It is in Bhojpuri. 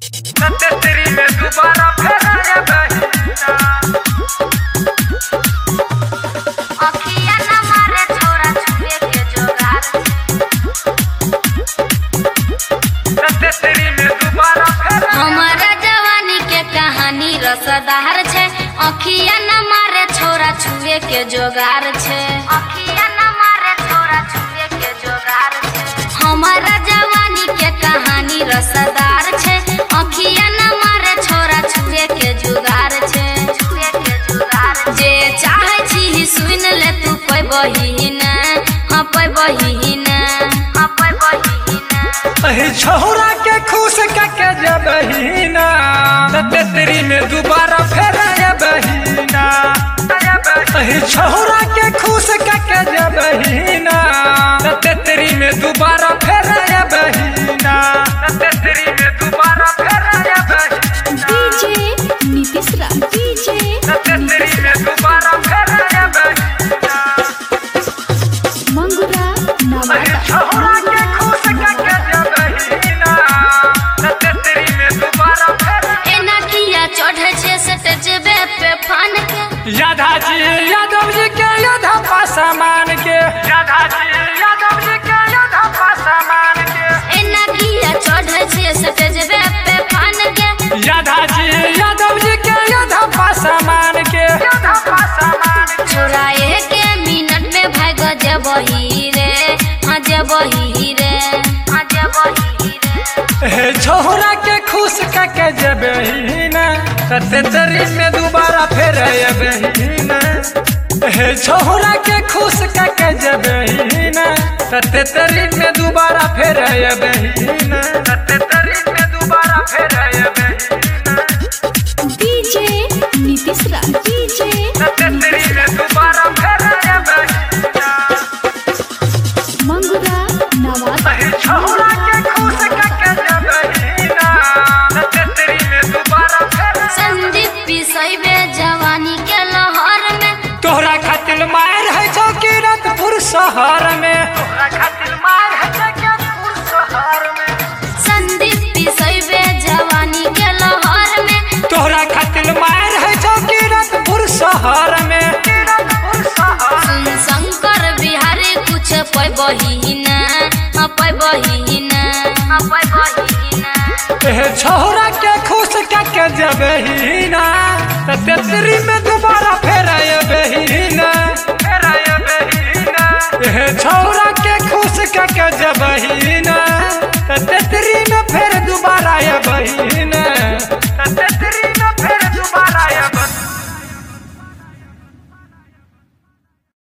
तेरी में दोबारा फिर आया बहिना अखिया न मारे छोरा छुए के जोगार तेरी में दोबारा फिर हमारा जवानी के कहानी रसदार छे अखिया न मारे छोरा छुए के जोगार छे अखिया न मारे छोरा छुए के जोगार छे हमारा जवानी के कहानी रसदार छे अखिया न मारे छोरा छुए के जुगार छे छुए के जुगार जे चाहे छी सुन ले तू कोई बहिना हां कोई बहिना हां कोई बहिना अही छोरा के खुश के जबहिना तेरी में दोबारा फिर आया बहिना अही छोरा के खुश के जबहिना तेरी में दोबारा फिर आया बहिना तेरी में दोबारा फिर आया बहिना डीजे नीतीश रा डीजे तेरी में दोबारा फिर आया बहिना मंगुरा नवादा छोरा के खुश के जबहिना तेरी में दोबारा फिर एना किया चढ़े छे सटजबे पे फान के यादव जी के योद्धा पासमान के यादव जी के योद्धा पासमान के एना किया चढ़े छे सटजबे पे फान के यादव जी के योद्धा पासमान के योद्धा पासमान के छोरा के मिनट में भाग जबही रे हाँ जबही रे हाँ जबही रे हे छोरा के खुश के जबहिना तेरी में दोबारा फिर बहिना हे छोरा के खुश के जबहिना तेरी में दोबारा फिर बहिना तेरी में दोबारा फिर बहिना डीजे नीतीश रा डीजे तेरी में दोबारा फिर बहिना मंगुरा नवादा छोरा के खुश के जबहिना तेरी में दोबारा फिर संदीप पिसैबे जवानी के लहर में तोहरा खातिर मार है चौकीरतपुर शहर में तोहरा खातिर मार है चौकीरतपुर शहर में संदीप पिसैबे जवानी के लहर में तोहरा खातिर मार है चौकीरतपुर शहर में सुन शंकर बिहारी कुछ पैबहिना हाँ पैबहिना हाँ पैबहिना छोरा के खुश के जबहिना तेरी में दोबारा फिर बहिना छोरा के खुश के जबहिना तेरी में फिर दोबारा बहिना